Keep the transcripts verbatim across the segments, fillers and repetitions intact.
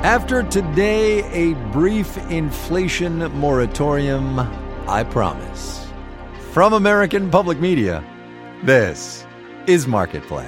After today, a brief inflation moratorium, I promise. From American Public Media, this is Marketplace.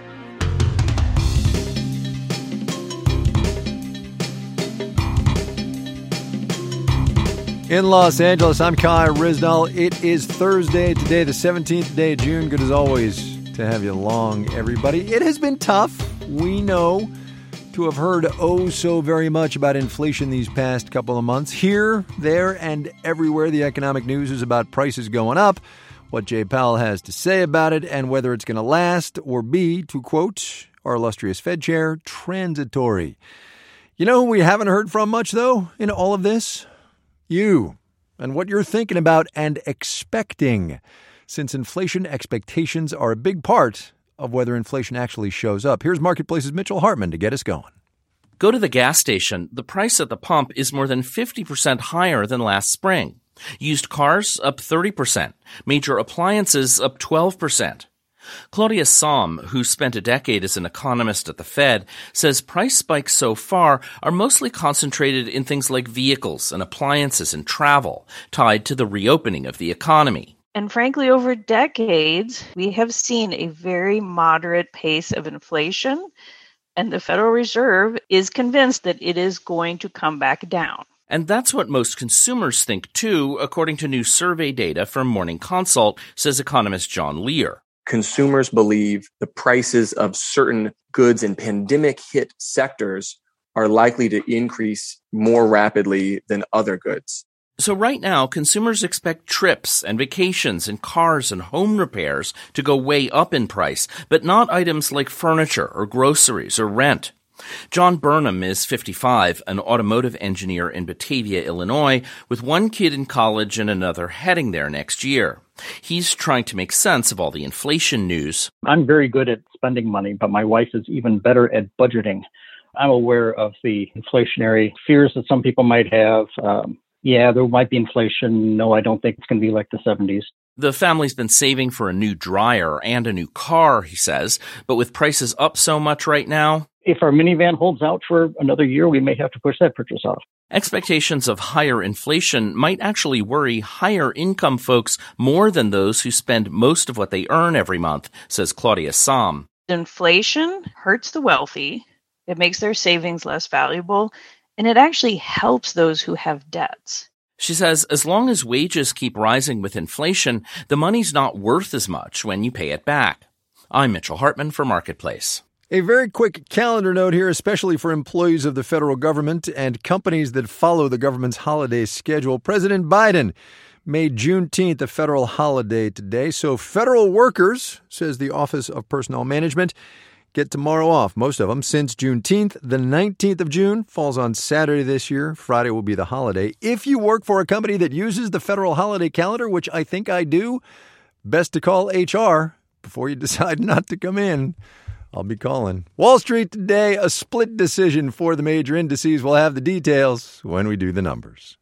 In Los Angeles, I'm Kai Ryssdal. It is Thursday, today the seventeenth day of June. Good as always to have you along, everybody. It has been tough, we know, to have heard oh so very much about inflation these past couple of months. Here, there, and everywhere, the economic news is about prices going up, what Jay Powell has to say about it, and whether it's going to last or be, to quote our illustrious Fed chair, transitory. You know who we haven't heard from much, though, in all of this? You, and what you're thinking about and expecting, since inflation expectations are a big part of whether inflation actually shows up. Here's Marketplace's Mitchell Hartman to get us going. Go to the gas station. The price at the pump is more than fifty percent higher than last spring. Used cars up thirty percent. Major appliances up twelve percent. Claudia Sahm, who spent a decade as an economist at the Fed, says price spikes so far are mostly concentrated in things like vehicles and appliances and travel, tied to the reopening of the economy. And frankly, over decades, we have seen a very moderate pace of inflation, and the Federal Reserve is convinced that it is going to come back down. And that's what most consumers think, too, according to new survey data from Morning Consult, says economist John Lear. Consumers believe the prices of certain goods in pandemic-hit sectors are likely to increase more rapidly than other goods. So right now, consumers expect trips and vacations and cars and home repairs to go way up in price, but not items like furniture or groceries or rent. John Burnham is fifty-five, an automotive engineer in Batavia, Illinois, with one kid in college and another heading there next year. He's trying to make sense of all the inflation news. I'm very good at spending money, but my wife is even better at budgeting. I'm aware of the inflationary fears that some people might have. Um, Yeah, there might be inflation. No, I don't think it's going to be like the seventies. The family's been saving for a new dryer and a new car, he says. But with prices up so much right now, if our minivan holds out for another year, we may have to push that purchase off. Expectations of higher inflation might actually worry higher income folks more than those who spend most of what they earn every month, says Claudia Sahm. Inflation hurts the wealthy. It makes their savings less valuable. And it actually helps those who have debts. She says as long as wages keep rising with inflation, the money's not worth as much when you pay it back. I'm Mitchell Hartman for Marketplace. A very quick calendar note here, especially for employees of the federal government and companies that follow the government's holiday schedule. President Biden made Juneteenth a federal holiday today. So federal workers, says the Office of Personnel Management, get tomorrow off, most of them, since Juneteenth. The nineteenth of June falls on Saturday this year. Friday will be the holiday. If you work for a company that uses the federal holiday calendar, which I think I do, best to call H R before you decide not to come in. I'll be calling. Wall Street today, a split decision for the major indices. We'll have the details when we do the numbers.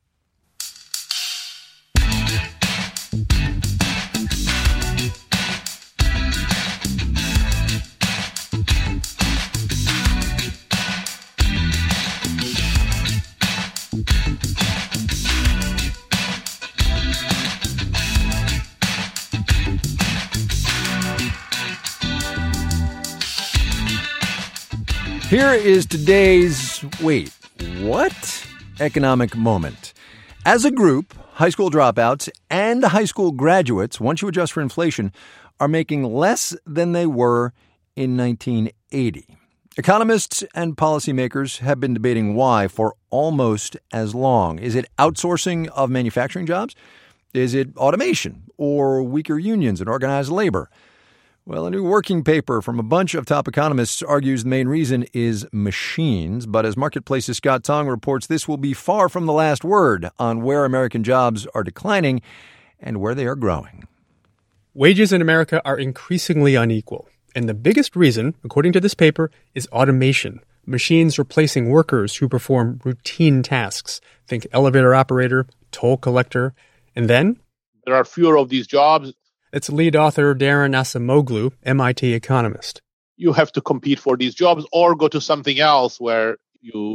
Here is today's, wait, what? Economic moment. As a group, high school dropouts and high school graduates, once you adjust for inflation, are making less than they were in nineteen eighty. Economists and policymakers have been debating why for almost as long. Is it outsourcing of manufacturing jobs? Is it automation or weaker unions and organized labor? Well, a new working paper from a bunch of top economists argues the main reason is machines. But as Marketplace's Scott Tong reports, this will be far from the last word on where American jobs are declining and where they are growing. Wages in America are increasingly unequal. And the biggest reason, according to this paper, is automation. Machines replacing workers who perform routine tasks. Think elevator operator, toll collector. And then? There are fewer of these jobs. It's lead author Daron Acemoglu, M I T economist. You have to compete for these jobs or go to something else where you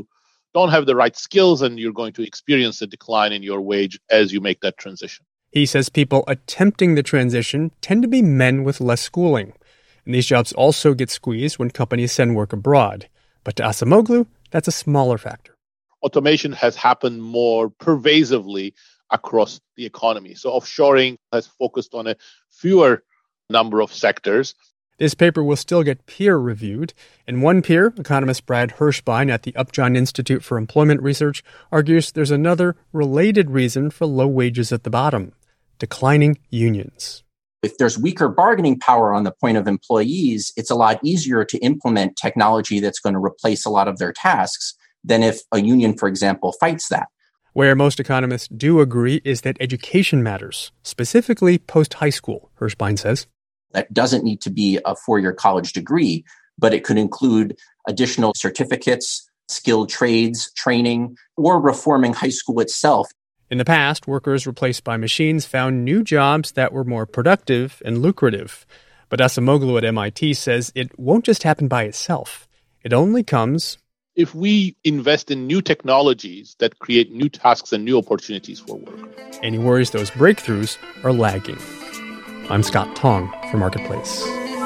don't have the right skills, and you're going to experience a decline in your wage as you make that transition. He says people attempting the transition tend to be men with less schooling. And these jobs also get squeezed when companies send work abroad. But to Acemoglu, that's a smaller factor. Automation has happened more pervasively across the economy. So offshoring has focused on a fewer number of sectors. This paper will still get peer-reviewed. And one peer, economist Brad Hirschbein at the Upjohn Institute for Employment Research, argues there's another related reason for low wages at the bottom: declining unions. If there's weaker bargaining power on the point of employees, it's a lot easier to implement technology that's going to replace a lot of their tasks than if a union, for example, fights that. Where most economists do agree is that education matters, specifically post-high school, Hirschbein says. That doesn't need to be a four-year college degree, but it could include additional certificates, skilled trades, training, or reforming high school itself. In the past, workers replaced by machines found new jobs that were more productive and lucrative. But Acemoglu at M I T says it won't just happen by itself. It only comes if we invest in new technologies that create new tasks and new opportunities for work. And he worries those breakthroughs are lagging. I'm Scott Tong for Marketplace.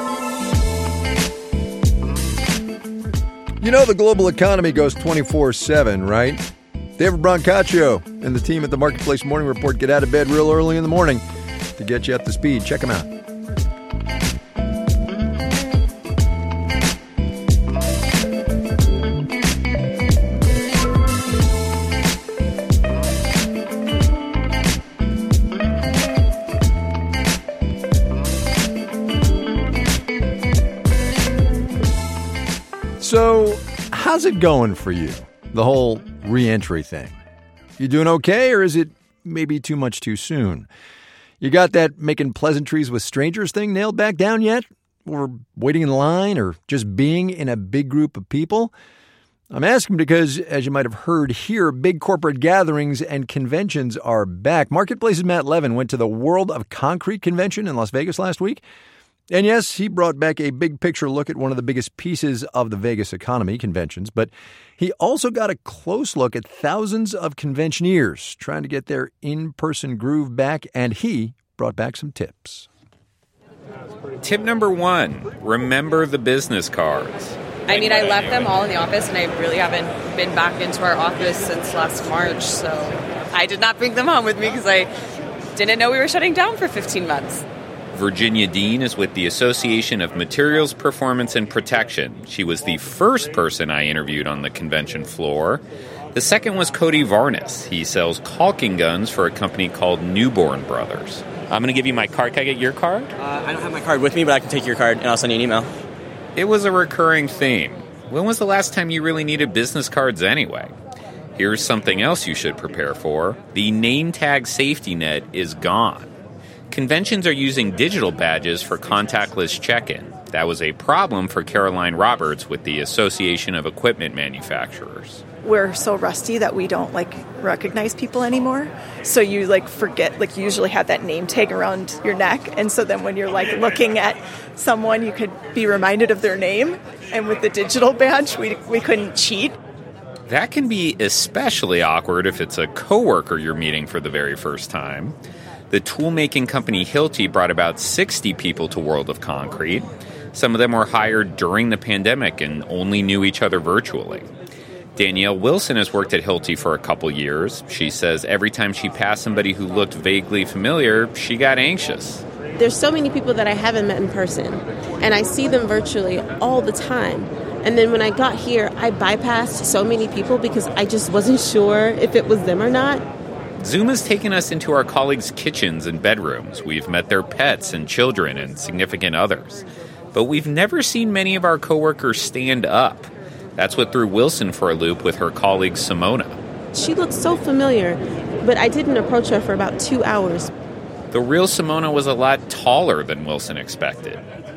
You know the global economy goes twenty-four seven, right? David Brancaccio and the team at the Marketplace Morning Report get out of bed real early in the morning to get you up to speed. Check them out. So, how's it going for you? The whole re-entry thing. You doing okay, or is it maybe too much too soon? You got that making pleasantries with strangers thing nailed back down yet? Or waiting in line, or just being in a big group of people? I'm asking because, as you might have heard here, big corporate gatherings and conventions are back. Marketplace's Matt Levin went to the World of Concrete convention in Las Vegas last week. And yes, he brought back a big picture look at one of the biggest pieces of the Vegas economy, conventions, but he also got a close look at thousands of conventioneers trying to get their in-person groove back, and he brought back some tips. Tip number one, remember the business cards. I mean, I left them all in the office, and I really haven't been back into our office since last March, so I did not bring them home with me because I didn't know we were shutting down for fifteen months. Virginia Dean is with the Association of Materials Performance and Protection. She was the first person I interviewed on the convention floor. The second was Cody Varnes. He sells caulking guns for a company called Newborn Brothers. I'm going to give you my card. Can I get your card? Uh, I don't have my card with me, but I can take your card and I'll send you an email. It was a recurring theme. When was the last time you really needed business cards anyway? Here's something else you should prepare for. The name tag safety net is gone. Conventions are using digital badges for contactless check-in. That was a problem for Caroline Roberts with the Association of Equipment Manufacturers. We're so rusty that we don't, like, recognize people anymore. So you, like, forget, like, you usually have that name tag around your neck. And so then when you're, like, looking at someone, you could be reminded of their name. And with the digital badge, we we couldn't cheat. That can be especially awkward if it's a coworker you're meeting for the very first time. The tool-making company Hilti brought about sixty people to World of Concrete. Some of them were hired during the pandemic and only knew each other virtually. Danielle Wilson has worked at Hilti for a couple years. She says every time she passed somebody who looked vaguely familiar, she got anxious. There's so many people that I haven't met in person, and I see them virtually all the time. And then when I got here, I bypassed so many people because I just wasn't sure if it was them or not. Zoom has taken us into our colleagues' kitchens and bedrooms. We've met their pets and children and significant others. But we've never seen many of our coworkers stand up. That's what threw Wilson for a loop with her colleague Simona. She looked so familiar, but I didn't approach her for about two hours. The real Simona was a lot taller than Wilson expected.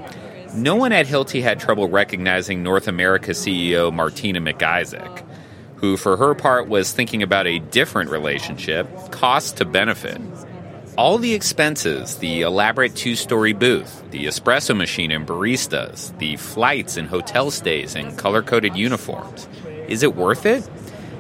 No one at Hilti had trouble recognizing North America C E O Martina McIsaac, who for her part was thinking about a different relationship, cost to benefit. All the expenses, the elaborate two-story booth, the espresso machine and baristas, the flights and hotel stays and color-coded uniforms. Is it worth it?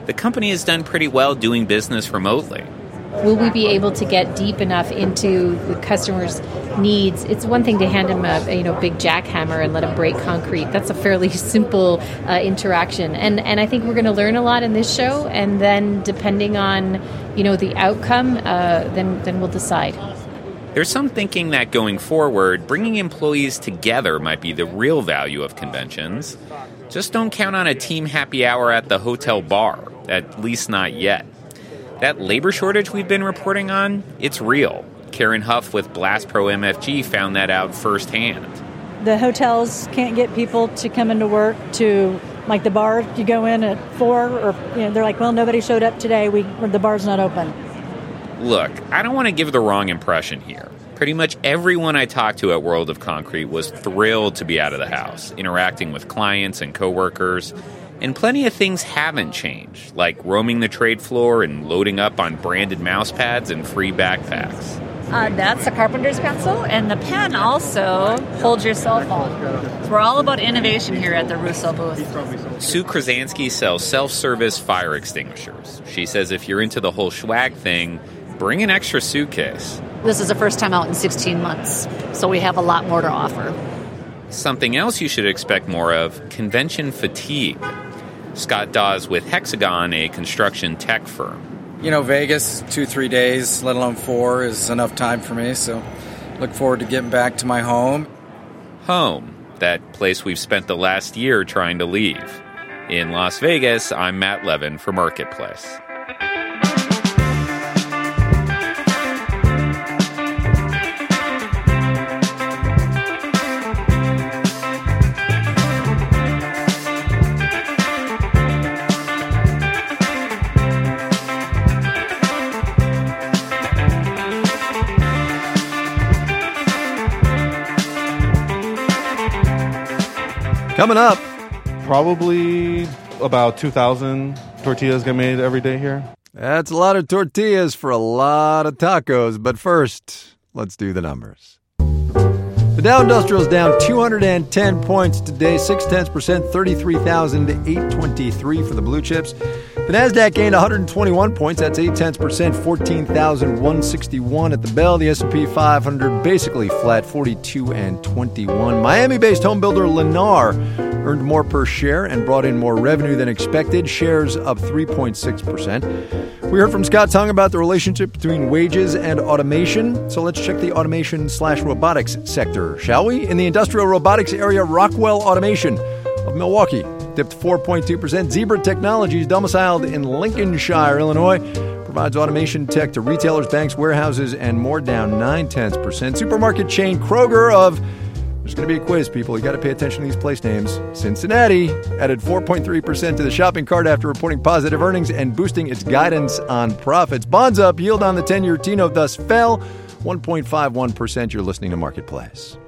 the company has done pretty well doing business remotely. Will we be able to get deep enough into the customer's needs? It's one thing to hand them a, you know, big jackhammer and let them break concrete. That's a fairly simple uh, interaction. And and I think we're going to learn a lot in this show. And then depending on, you know, the outcome, uh, then then we'll decide. There's some thinking that going forward, bringing employees together might be the real value of conventions. Just don't count on a team happy hour at the hotel bar, at least not yet. That labor shortage we've been reporting on, it's real. Karen Huff with Blast Pro M F G found that out firsthand. The hotels can't get people to come into work to, like the bar, you go in at four, or you know, they're like, well, nobody showed up today, we the bar's not open. Look, I don't want to give the wrong impression here. Pretty much everyone I talked to at World of Concrete was thrilled to be out of the house, interacting with clients and coworkers. And plenty of things haven't changed, like roaming the trade floor and loading up on branded mouse pads and free backpacks. Uh, that's a carpenter's pencil, and the pen also holds your cell phone. So we're all about innovation here at the Russo booth. Sue Krasansky sells self-service fire extinguishers. She says if you're into the whole swag thing, bring an extra suitcase. This is the first time out in sixteen months, so we have a lot more to offer. Something else you should expect more of, convention fatigue. Scott Dawes with Hexagon, a construction tech firm. You know, Vegas, two, three days, let alone four, is enough time for me, so look forward to getting back to my home. Home, that place we've spent the last year trying to leave. In Las Vegas, I'm Matt Levin for Marketplace. Coming up, probably about two thousand tortillas get made every day here. That's a lot of tortillas for a lot of tacos. But first, let's do the numbers. The Dow Industrial is down two hundred ten points today, six tenths percent, thirty-three thousand eight hundred twenty-three for the blue chips. The Nasdaq gained one hundred twenty-one points, that's eight tenths percent, fourteen thousand one hundred sixty-one at the bell. The S and P five hundred basically flat, forty-two and twenty-one. Miami-based homebuilder Lennar earned more per share and brought in more revenue than expected. Shares up three point six percent. We heard from Scott Tung about the relationship between wages and automation. So let's check the automation slash robotics sector, shall we? In the industrial robotics area, Rockwell Automation of Milwaukee dipped four point two percent. Zebra Technologies, domiciled in Lincolnshire, Illinois, provides automation tech to retailers, banks, warehouses, and more, down nine tenths percent. Supermarket chain Kroger of, there's going to be a quiz, people. You got to pay attention to these place names. Cincinnati added four point three percent to the shopping cart after reporting positive earnings and boosting its guidance on profits. Bonds up, yield on the ten-year T-note thus fell one point five one percent. You're listening to Marketplace.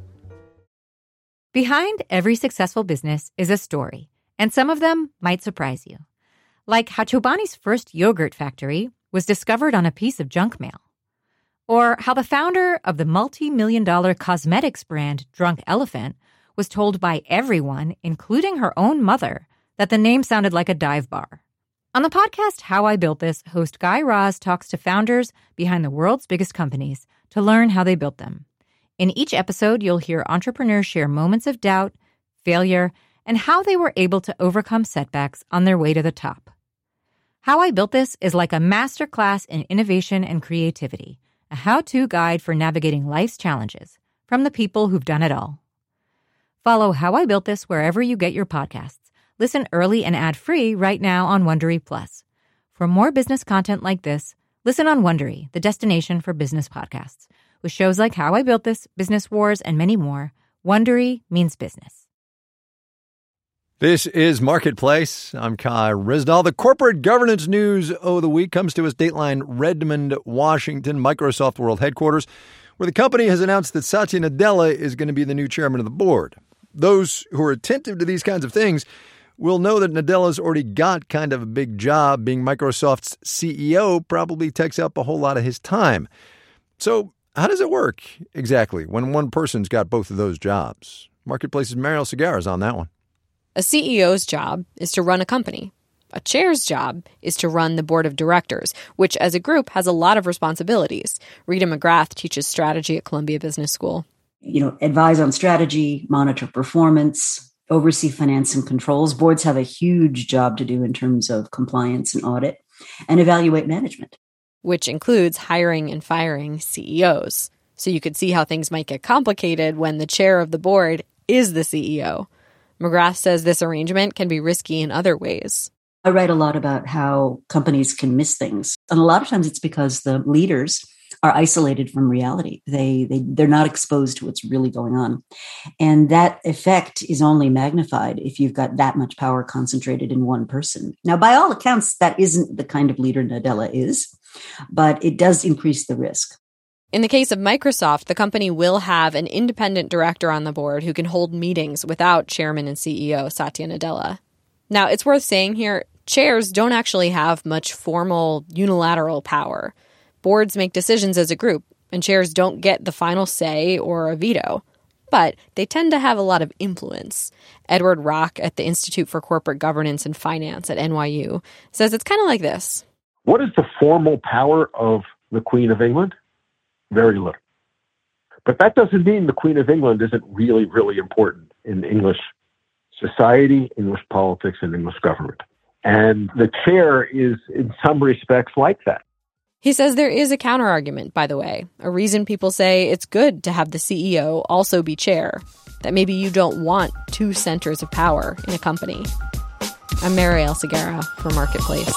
Behind every successful business is a story, and some of them might surprise you. Like how Chobani's first yogurt factory was discovered on a piece of junk mail. Or how the founder of the multi-million dollar cosmetics brand Drunk Elephant was told by everyone, including her own mother, that the name sounded like a dive bar. On the podcast How I Built This, host Guy Raz talks to founders behind the world's biggest companies to learn how they built them. In each episode, you'll hear entrepreneurs share moments of doubt, failure, and how they were able to overcome setbacks on their way to the top. How I Built This is like a masterclass in innovation and creativity, a how-to guide for navigating life's challenges from the people who've done it all. Follow How I Built This wherever you get your podcasts. Listen early and ad-free right now on Wondery Plus. For more business content like this, listen on Wondery, the destination for business podcasts. With shows like How I Built This, Business Wars, and many more, Wondery means business. This is Marketplace. I'm Kai Risdall. The corporate governance news of the week comes to us Dateline Redmond, Washington, Microsoft World Headquarters, where the company has announced that Satya Nadella is going to be the new chairman of the board. Those who are attentive to these kinds of things will know that Nadella's already got kind of a big job. Being Microsoft's C E O probably takes up a whole lot of his time. So how does it work exactly when one person's got both of those jobs? Marketplace's Mariel Segarra is on that one. A C E O's job is to run a company. A chair's job is to run the board of directors, which as a group has a lot of responsibilities. Rita McGrath teaches strategy at Columbia Business School. You know, advise on strategy, monitor performance, oversee finance and controls. Boards have a huge job to do in terms of compliance and audit, and evaluate management, which includes hiring and firing C E Os. So you could see how things might get complicated when the chair of the board is the C E O. McGrath says this arrangement can be risky in other ways. I write a lot about how companies can miss things. And a lot of times it's because the leaders are isolated from reality. They, they, they're not exposed to what's really going on. And that effect is only magnified if you've got that much power concentrated in one person. Now, by all accounts, that isn't the kind of leader Nadella is, but it does increase the risk. In the case of Microsoft, the company will have an independent director on the board who can hold meetings without chairman and C E O Satya Nadella. Now, it's worth saying here, chairs don't actually have much formal unilateral power. Boards make decisions as a group, and chairs don't get the final say or a veto. But they tend to have a lot of influence. Edward Rock at the Institute for Corporate Governance and Finance at N Y U says it's kind of like this. What is the formal power of the Queen of England? Very little. But that doesn't mean the Queen of England isn't really, really important in English society, English politics, and English government. And the chair is, in some respects, like that. He says there is a counterargument, by the way, a reason people say it's good to have the C E O also be chair, that maybe you don't want two centers of power in a company. I'm Marielle Segarra for Marketplace.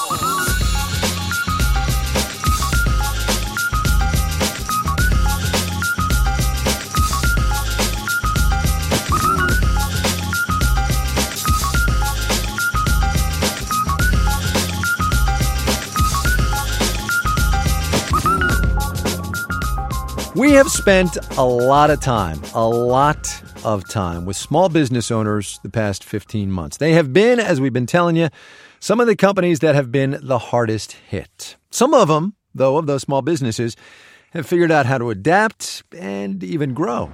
We have spent a lot of time, a lot of time with small business owners the past fifteen months. They have been, as we've been telling you, some of the companies that have been the hardest hit. Some of them, though, of those small businesses, have figured out how to adapt and even grow.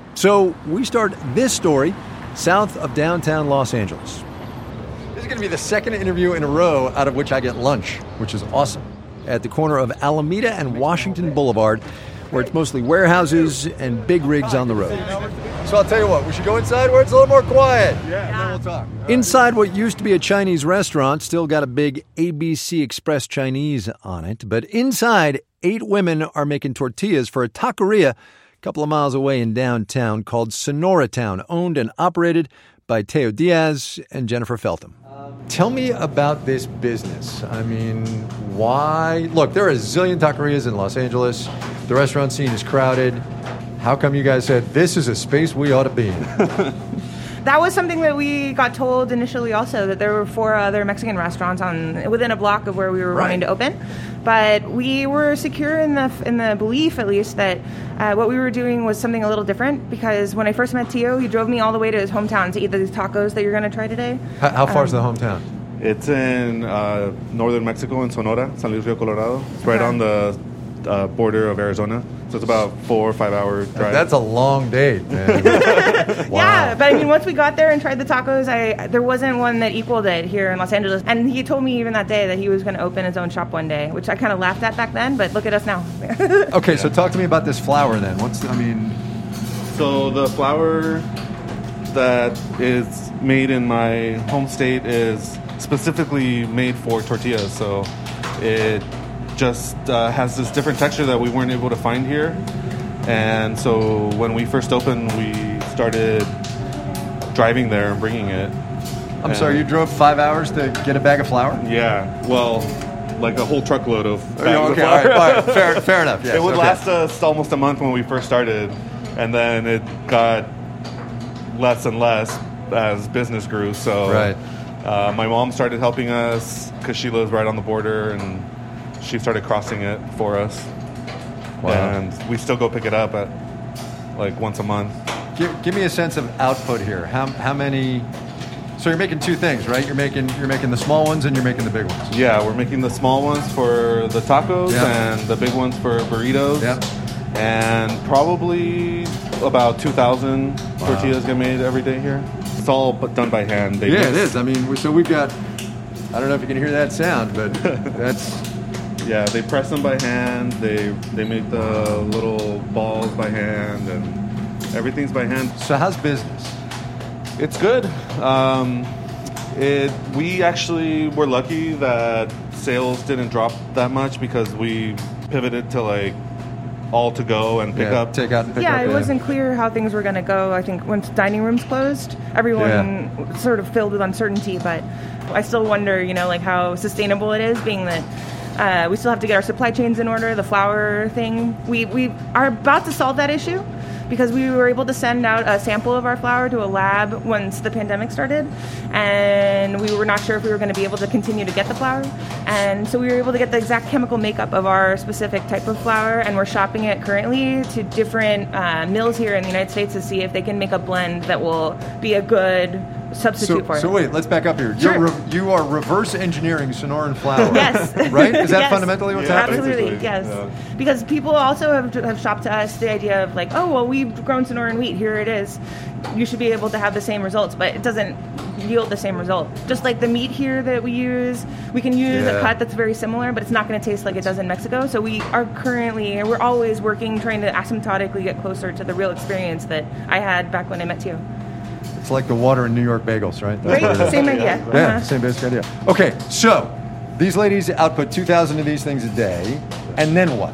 So we start this story south of downtown Los Angeles. This is going to be the second interview in a row out of which I get lunch, which is awesome, at the corner of Alameda and Washington Boulevard, where it's mostly warehouses and big rigs on the road. So I'll tell you what, we should go inside where it's a little more quiet. Yeah, and then we'll talk. Inside what used to be a Chinese restaurant, still got a big A B C Express Chinese on it. But inside, eight women are making tortillas for a taqueria a couple of miles away in downtown called Sonora Town, owned and operated by Teo Diaz and Jennifer Feltham. Tell me about this business. I mean, why? Look, there are a zillion taquerias in Los Angeles. The restaurant scene is crowded. How come you guys said, this is a space we ought to be in? That was something that we got told initially also, that there were four other Mexican restaurants on within a block of where we were right. wanting to open. But we were secure in the in the belief, at least, that uh, what we were doing was something a little different, because when I first met Teo, he drove me all the way to his hometown to eat these tacos that you're going to try today. How, how far um, is the hometown? It's in uh, northern Mexico, in Sonora, San Luis Rio Colorado. It's right okay. on the uh, border of Arizona. So it's about four or five hour drive. That's a long date, man. Wow. Yeah, but I mean, once we got there and tried the tacos, I there wasn't one that equaled it here in Los Angeles. And he told me even that day that he was going to open his own shop one day, which I kind of laughed at back then, but look at us now. Okay, so talk to me about this flour then. What's, I mean... So the flour that is made in my home state is specifically made for tortillas. So it just uh, has this different texture that we weren't able to find here. And so when we first opened, we started driving there and bringing it. I'm and sorry, you drove five hours to get a bag of flour? Yeah, well, like a whole truckload of bags oh, okay, of flour. All right, all right. Fair, fair enough. Yes, it would okay. last us almost a month when we first started, and then it got less and less as business grew. So right. uh, my mom started helping us because she lives right on the border, and she started crossing it for us. Wow. And we still go pick it up at like once a month. Give, give me a sense of output here. How how many? So you're making two things, right? You're making you're making the small ones and you're making the big ones. Yeah, we're making the small ones for the tacos yep. and the big ones for burritos. Yep. And probably about two thousand wow. tortillas get made every day here. It's all done by hand. They yeah, mix. it is. I mean, so we've got I don't know if you can hear that sound, but that's... Yeah, they press them by hand. They they make the little balls by hand, and everything's by hand. So how's business? It's good. Um, it we actually were lucky that sales didn't drop that much because we pivoted to like all to go and pick Yeah, up. take out and pick yeah, up. it wasn't clear how things were going to go. I think once dining rooms closed, everyone Yeah. sort of filled with uncertainty. But I still wonder, you know, like how sustainable it is, being that uh, we still have to get our supply chains in order. The flour thing, we we are about to solve that issue because we were able to send out a sample of our flour to a lab once the pandemic started, and we were not sure if we were going to be able to continue to get the flour. And so we were able to get the exact chemical makeup of our specific type of flour, and we're shopping it currently to different uh, mills here in the United States to see if they can make a blend that will be a good substitute So, for it. so wait, let's back up here. Sure. You're re- you are reverse engineering Sonoran flour. Yes. Right? Is that Yes. fundamentally what's Yeah, happening? absolutely, yes. Yeah. Because people also have, have shopped to us the idea of like, oh, well, we've grown Sonoran wheat. Here it is. You should be able to have the same results, but it doesn't yield the same result. Just like the meat here that we use, we can use Yeah. a cut that's very similar, but it's not going to taste like it does in Mexico. So we are currently, we're always working, trying to asymptotically get closer to the real experience that I had back when I met you. It's like the water in New York bagels, right? That's Right? what it is. Same idea. Yeah, Uh-huh. same basic idea. Okay, so these ladies output two thousand of these things a day, and then what?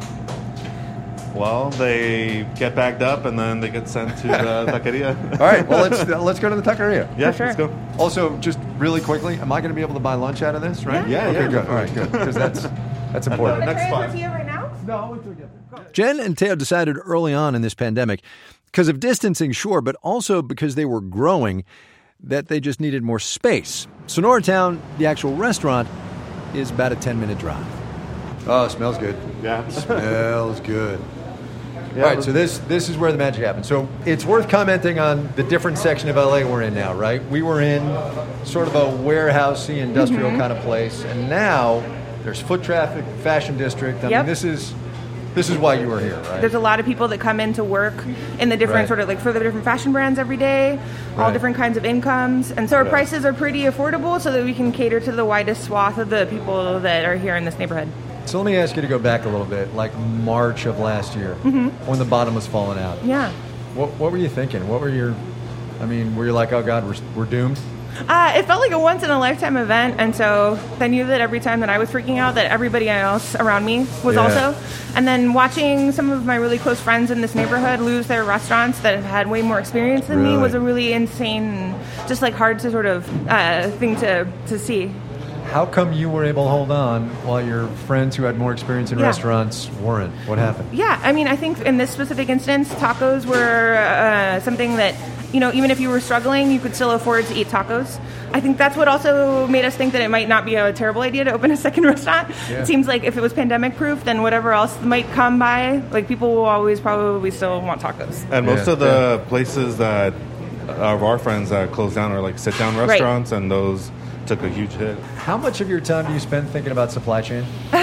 Well, they get bagged up and then they get sent to the taqueria. All right, well, let's let's go to the taqueria. Yeah, let's go. Also, just really quickly, am I going to be able to buy lunch out of this, right? Yeah, Okay, yeah. good. All right, good. Because that's, that's important. Next spot. right now? No, until we get there. Jen and Teo decided early on in this pandemic, because of distancing, sure, but also because they were growing, that they just needed more space. Sonora Town, the actual restaurant, is about a ten-minute drive. Oh, it smells good. Yeah. Smells good. Yeah, All right, so this this is where the magic happens. So it's worth commenting on the different section of L A we're in now, right? We were in sort of a warehousey, industrial Mhm. kind of place, and now there's foot traffic, fashion district. I Yep. mean, this is this is why you were here, right? There's a lot of people that come in to work in the different Right. sort of like for the different fashion brands every day, all Right. different kinds of incomes. And so our Yeah. prices are pretty affordable so that we can cater to the widest swath of the people that are here in this neighborhood. So let me ask you to go back a little bit, like March of last year, Mhm. when the bottom was falling out. Yeah. What what were you thinking? What were your, I mean, were you like, oh God, we're we're doomed? Uh, it felt like a once in a lifetime event, and so I knew that every time that I was freaking out, that everybody else around me was Yeah. also. And then watching some of my really close friends in this neighborhood lose their restaurants that have had way more experience than me Really? was a really insane, just like hard to sort of uh, thing to to see. How come you were able to hold on while your friends who had more experience in Yeah. restaurants weren't? What happened? Yeah, I mean, I think in this specific instance, tacos were uh, something that, you know, even if you were struggling, you could still afford to eat tacos. I think that's what also made us think that it might not be a terrible idea to open a second restaurant. Yeah. It seems like if it was pandemic proof, then whatever else might come by, like people will always probably still want tacos. And most Yeah. of the places that of our friends that closed down are like sit-down Right. restaurants, and those took a huge hit. How much of your time do you spend thinking about supply chain?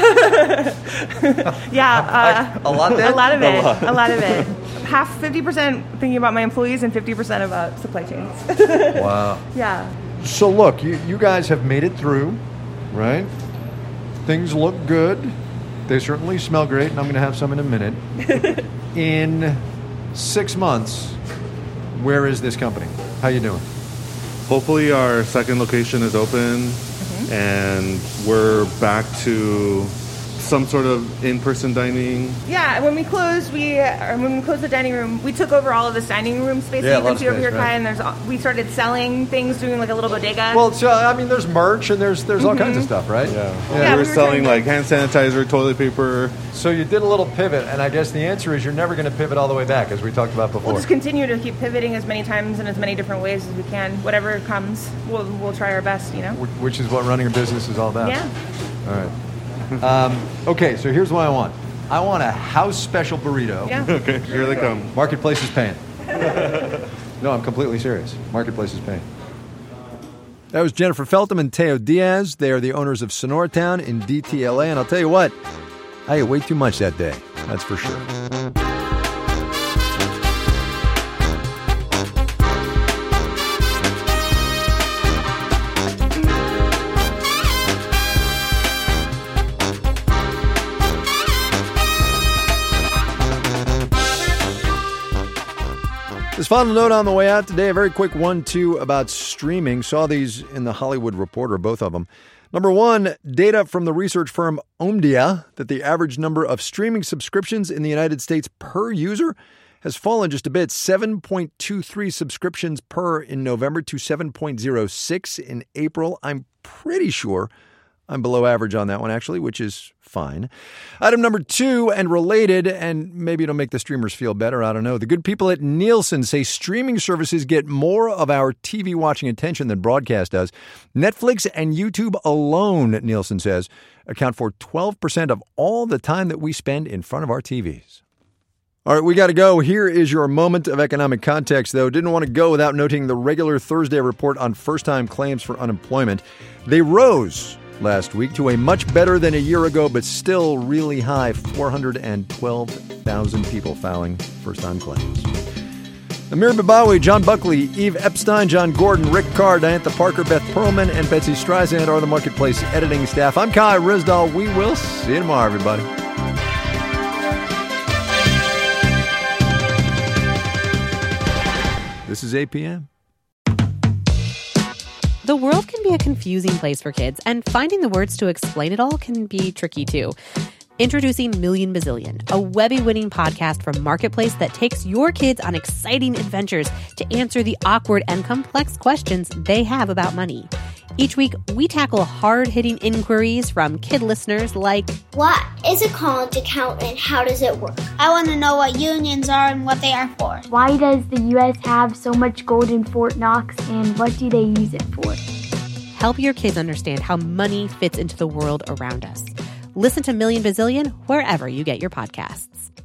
Yeah, uh, a lot then? A lot of A it. lot. A lot of it. Half, fifty percent thinking about my employees and fifty percent about supply chains. Wow. Yeah. So look, you, you guys have made it through, right? Things look good. They certainly smell great, and I'm going to have some in a minute. In six months, where is this company? How you doing? Hopefully our second location is open and we're back to some sort of in-person dining. Yeah, when we closed, we uh, when we closed the dining room, we took over all of this dining room space Yeah, a that you lot can of see over space, here, right. Kai, and there's all- we started selling things, doing like a little bodega. Well, so I mean, there's merch and there's there's all kinds of stuff, right? Yeah. Yeah, we were we were selling trying to- like hand sanitizer, toilet paper. So you did a little pivot, and I guess the answer is you're never going to pivot all the way back, as we talked about before. we'll just continue to keep pivoting as many times in as many different ways as we can. Whatever comes, we'll we'll try our best. You know. Wh- Which is what running a business is all about. Yeah. All right. Um, okay, so here's what I want. I want a house special burrito. Yeah. Okay, here they come. Marketplace is paying. No, I'm completely serious. Marketplace is paying. That was Jennifer Feltham and Teo Diaz. They are the owners of Sonora Town in D T L A. And I'll tell you what, I ate way too much that day. That's for sure. This final note on the way out today, a very quick one, too, about streaming. Saw these in the Hollywood Reporter, both of them. Number one, data from the research firm Omdia that the average number of streaming subscriptions in the United States per user has fallen just a bit, seven point two three subscriptions per in November to seven point oh six in April. I'm pretty sure I'm below average on that one, actually, which is fine. Item number two, and related, and maybe it'll make the streamers feel better, I don't know. The good people at Nielsen say streaming services get more of our T V watching attention than broadcast does. Netflix and YouTube alone, Nielsen says, account for twelve percent of all the time that we spend in front of our T Vs. All right, we got to go. Here is your moment of economic context, though. Didn't want to go without noting the regular Thursday report on first-time claims for unemployment. They rose last week to a much better than a year ago, but still really high, four hundred twelve thousand people filing first-time claims. Amir Babawi, John Buckley, Eve Epstein, John Gordon, Rick Carr, Diantha Parker, Beth Perlman, and Betsy Streisand are the Marketplace editing staff. I'm Kai Ryssdal. We will see you tomorrow, everybody. This is A P M. The world can be a confusing place for kids, and finding the words to explain it all can be tricky too. Introducing Million Bazillion, a Webby-winning podcast from Marketplace that takes your kids on exciting adventures to answer the awkward and complex questions they have about money. Each week, we tackle hard-hitting inquiries from kid listeners like, what is a college account and how does it work? I want to know what unions are and what they are for. Why does the U S have so much gold in Fort Knox and what do they use it for? Help your kids understand how money fits into the world around us. Listen to Million Bazillion wherever you get your podcasts.